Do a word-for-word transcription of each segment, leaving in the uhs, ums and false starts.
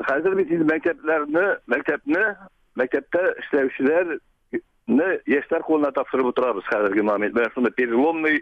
Hazır bir mekteplerini, mektepni, mektepte işlevçiler ne yaşlar koluna tapşırıp oturarız hazırki moment. Ben şunda переломный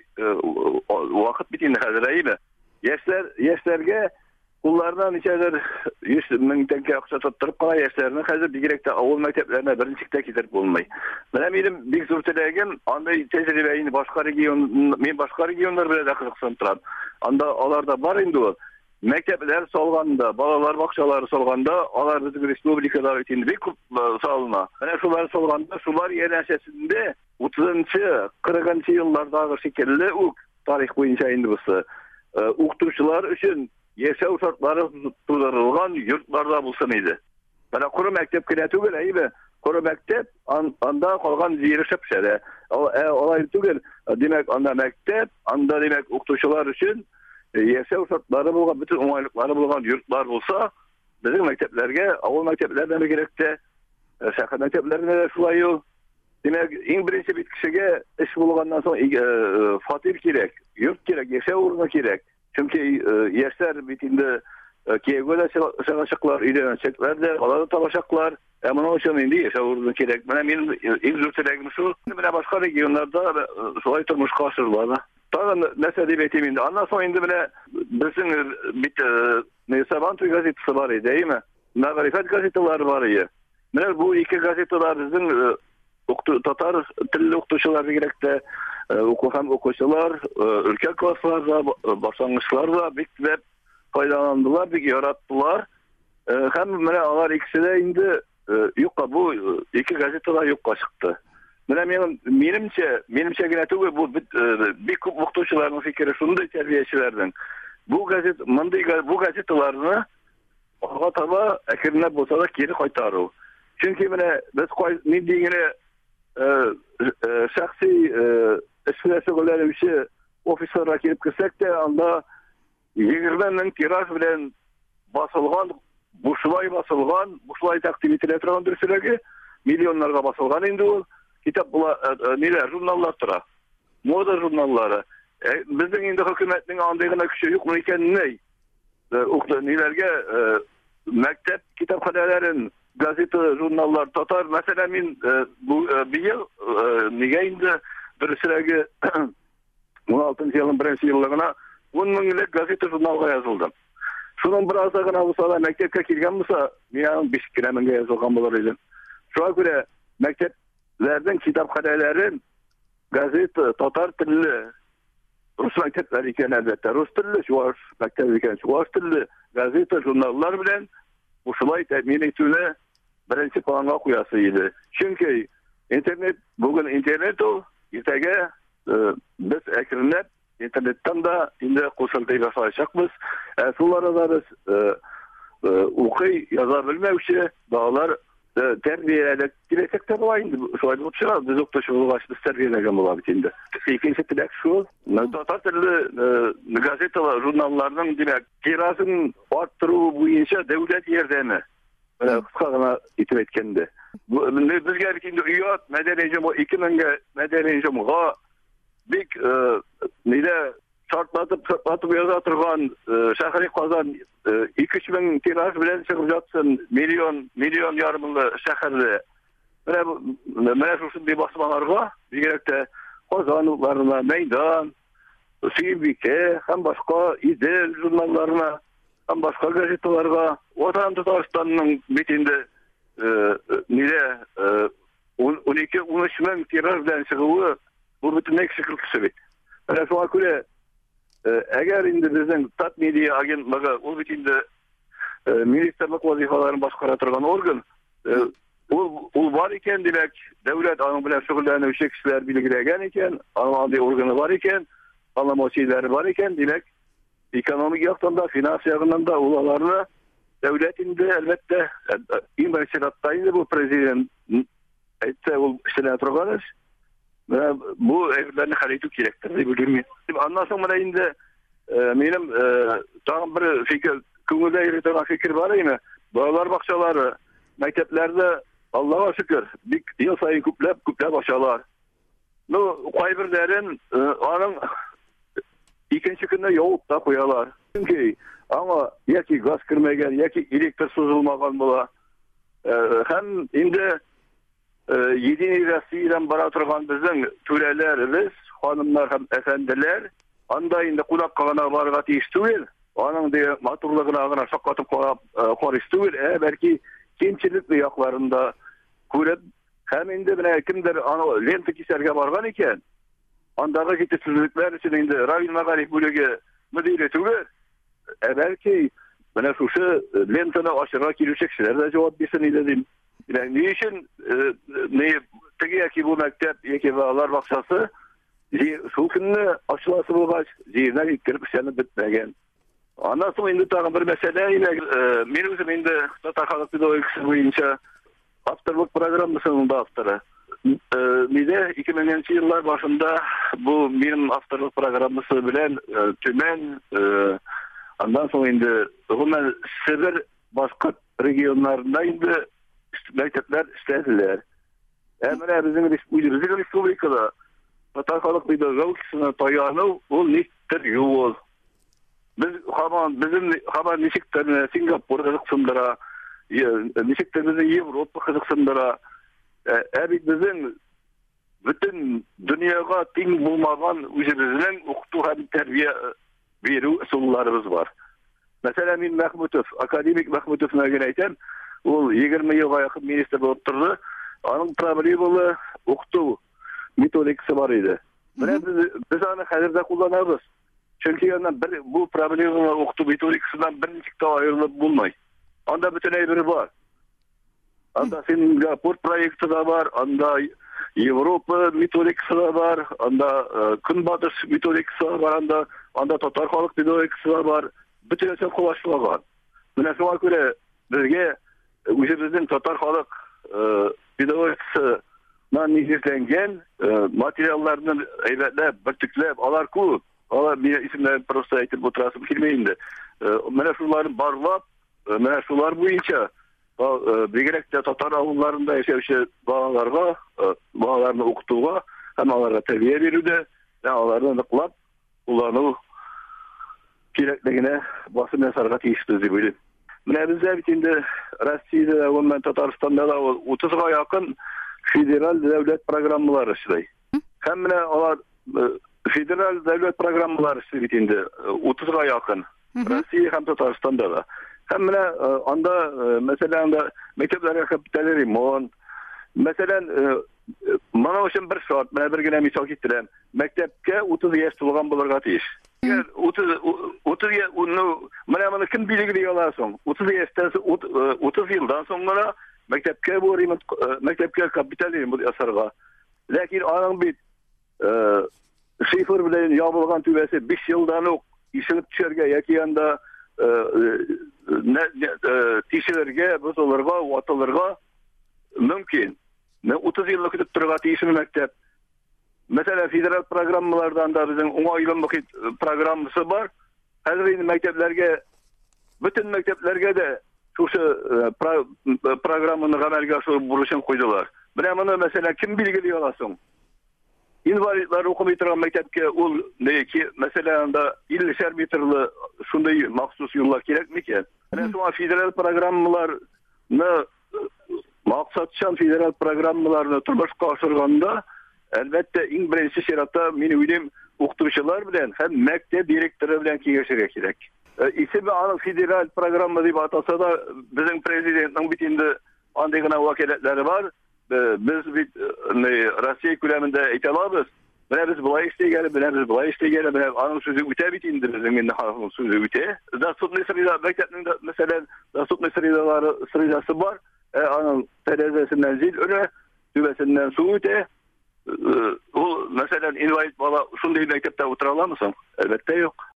vakit bitindi hazır ayıbı. Yaşlar, yaşlarga kullardan içerler yüz ming tenge akça tutturup kala yaşlarını hazır direkte avul mekteplerine birinçikte getirip olmay. Ben benim bir sürtülegim anda tecrübeyini başka region, men başka regionlar bile de kızıksın turan. Anda alarda var indi o. Mektepler solganda, balalar bakçaları solganda, alar bizim respublikalar için bir salına. Yani şular solganda, şular yerleşesinde otuzuncu kırkıncı yıllardağı şekilde uk tarih boyunca indi buсы. Uqtuvchilar uchun yashash shartlari tuzilgan yurtlarda bo'lsin edi. Mana quri maktab kerak tugul, aybi. Quri maktab anda qolgan yeri shapshadi. Olay tugul. Demak, anda maktab, anda demak o'qituvchilar uchun yashash shartlari bo'lgan, bütün o'ng'ayliklari bo'lgan yurtlar bo'lsa, bizning maktablarga, avval maktablardan kerakda, shahar maktablarida shulay. Demek, en birinci bir kişiye iş bulgandan sonra e, fatir gerek, yurt gerek, yaşa uğruna gerek. Çünkü e, yaşlar bitinde e, keygoda çalışacaklar, ilerlenecekler de, alada talaşacaklar. Ama o için indi yaşa uğruna gerek. Benim ilk zürtülegim şu, bana başka regionlarda şolay turmuş karşılarlar. Tabii mesela debetim indi. Ondan sonra indi bile bizim bir neyse Bantu gazetesi var ya, değil mi? Nagarifet gazeteleri var ya. Mesela bu iki gazetelerimizin Tatar tilli o'qituvchilarga kerakda o'quv ham o'quvchilar, ulkan klasslarda, boshlang'ichlarda bitlab foydalandilar, bek yaratdilar. Ham mana ular ikkisida endi yo'qqa bu ikki gazetalar yo'qqa chiqdi. Mana men menimcha, menimchagina tugul bu bir ko'p o'qituvchilarning fikri shunday tarbiyachilarning. Bu gazet, bunday bu gazetalarni orqa taba akirlab bo'lsa da geri qaytaruv. Chunki mana biz men degani şahsi işlese göndermişi ofislara gelip kısak da anda yigirme ming tiraj bilen basılgan, buşulay basılgan, buşulay takdim etilen dürüsülegi milyonlarga basılgan indi o. Kitap bula neler, jurnallar tura. Moda jurnalları. Bizden indi hükümetin andığına küçü yok mu iken ney? Nelerge mektep kitaphanelerin gazete, jurnallar, Tatar, mesela min bu bir yıl nege indi dürüsülegi on altıncı yılın birinci yıllığına on minglik gazete, jurnalga yazıldım. Şunun biraz da gana olsa da mektepke kirgen olsa, miyanın beş kireminge yazılgan bulur edin. Şuna göre mekteplerden kitaphanelerin gazete, Tatar tilli, Rus mektepler iken elbette, Rus tilli, Şuvaş mektep iken Şuvaş tilli gazete, jurnallar bilen bu şulay temin etüne birinci planga koyasıydı. Çünkü internet, bugün internet o, ertege e, biz ekranlar internetten de indi koşultayı basacakmız. E, Sulara da biz e, e, okuy yazabilmevşi dağlar e, terbiyelerek direktekte bulaydı. Şulay da uçuyor, biz oktaşı başlı terbiyelerden bulabitinde. İkinci tilek şu, Tatar tilli gazeteler, jurnallarının demek kirasının arttırığı boyunca devlet yerdemi. Kıskağına itip etkende. Bizge erkinde üyat, medeniyecim o iki minge medeniyecim o bir neyde şartlatıp şartlatıp yazatırgan şahri kazan iki üç bin tiraj bilen çıkıp jatsın milyon milyon yarımlı şahırlı. Mene şuşun bir basmalarga bir gerekte kazanlıklarına meydan, Sivike, hem başka İzel jurnallarına, hem başka gazetelerine, Vatan Tataristan'ın bitinde e, nire e, on iki on üç bin tirajdan çıkığı bu bütün eksiklik sebep. Yani şu an göre eğer indi bizden Tat Media agentlığı o bitinde e, ministerlik vazifalarını başkaratırgan organ e, o, o var iken demek devlet anı bilen şükürlerine kişiler bilgilegen iken anı organı var iken anlama şeyleri var iken demek ekonomik yaktan da finans yakından da ulalarını devletin de elbette en birinci şarttaydı bu prezident etse o işlerine turganız ve bu evlerini halitu gerektir diye bilmiyorum. Ondan sonra indi benim tam bir fikir kümüde yürüten fikir var yine bağlar bakçaları mekteplerde Allah'a şükür bir yıl sayı küplep küplep aşağılar. No kaybırların onun ikinci günde yoğup da koyarlar. Çünkü Ama yaki gaz kirmegen, yaki elektr suzulmagan bola. Hem indi yedi Rossiyadan bara turgan bizning törelerimiz, hanımlar hem efendiler, anda indi kulak kagana barga tiyiştüwel. Onun diye motorluguna gana şakatıp koristul, e belki kimçilikli yaklarında görüp hem indi bine kimdir ana lenti kiserge bargan iken andaga yetişsizlikler için indi Rabil Magarif bölüge müdiri tügü e belki bine şuşu lentine aşırı kilişekçiler de cevap bilsin dedim. Yani ne için ne tegi ki bu mektep yeki bağlar baksası şu günü açılası bulgaç zirne gittirip seni bitmegen. Ondan sonra indi tağın bir mesele ile men özüm indi Tatarhalık Pedagogikası boyunca haftalık programmasının da haftarı. Mide iki bin'inci yıllar başında bu benim haftalık programması bilen tümen ondan sonra indi hemen Sibir başka regionlarında indi mektepler işlediler. Hemen bizim Respublika'da Tatarhalık Pedagogikasına tayanı ol nittir yol. Biz haman bizim haman nişikten Singapur'da kısımlara nişikten bizim Avrupa kısımlara evet bizim bütün dünyaya ting bulmagan üzerinden okutu hem terbiye veru usullarımız var. Mesela min Mahmutov, akademik Mahmutov'na göneyten o yigirme yılga yakın minister bolup turdu. Onun problemi okutu metodikası var idi. Biz biz onu hazırda kullanabız. Çünkü yandan bir, bu problemi okutu metodikasından birincikte ayrılıp bulmay. Onda bütün eybiri var. Anda Singapur proyekti da var, anda Avrupa metodikası da var, anda Kınbatış metodikası da var, anda anda Tatarhalık pedagogikası da var. Bütün eser kolaşma var. Buna şuna göre bizge üzerinde Tatarhalık pedagogikasından nizirlengen materyallarının eyletlep, birtiklep, alar ku. Valla bir isimler prosta aytip oturasım kelmeyindi. Mene şuların barlap, mene şular boyunca begerekte Tatar avullarında yaşayışı bağlarga, bağlarını okutuğa, hem alara terbiye verirdi, hem alarını lıklap, ulanı gerekligine basın mesarga tiyişti böyle. Mene bizde bitinde Rossiyada ve Tataristan'da da otuzga yakın federal devlet programları işley. Hem mene alar federal devlet programları işleydiğinde otuzga yakın. Rossiya hem Tataristan'da da. Hem de anda mesela anda mekteplerge kapital remont. Mesela mana için bir şart, mana bir gene misal keltirem. Mektepke otuz yaş tolgan bolarga tiyiş. Eğer otuz otuz onu mana mana kim bilgili alarsın. otuz yaştan otuz yıldan sonra mektepke bu remont mektepke kapital remont asarga. Lakin anın bir sıfır bilen yapılgan tübesi beş yıldan ok işilip düşerge yaki yanda tişilerge, buzolarga, vatalarga mümkün. Ne otuz yıllık kütüp turga tişimi mektep. Mesela federal programlardan da bizim on aylan vakit programımızı var. Hazır indi mekteplerge, bütün mekteplerge de şu programını gamelge aşırı buruşun koydular. Bunu mesela kim bilgili olasın? İnvalidler okumaytıran mektepke ol ne ki mesela da ellişer metrli şunday maksus yollar gerek mi ki? Yani sonra federal programlarını maksatçan federal programlarını turbaşka aşırganda elbette in birinci şeratta meni uyum okutuvchilar bilen hem mektep direktörü bilen kengeşirge gerek. İsmi anı federal programı deb atasa da bizim prezidentning bitinde andigina vakiletleri var. Biz bir Rossiya küleminde aytalabız. Bana biz bulay işleygelim, bana biz bulay işleygelim, bana anın sözü üte bitindi bizim endi halkın sözü üte. Dasut Nesri'de mektepnin mesela Dasut Nesri'daları sırası var. Anın terezesinden zil öne, tübesinden su üte. O mesela invalid bala şunday mektepte oturala mısın? Elbette yok.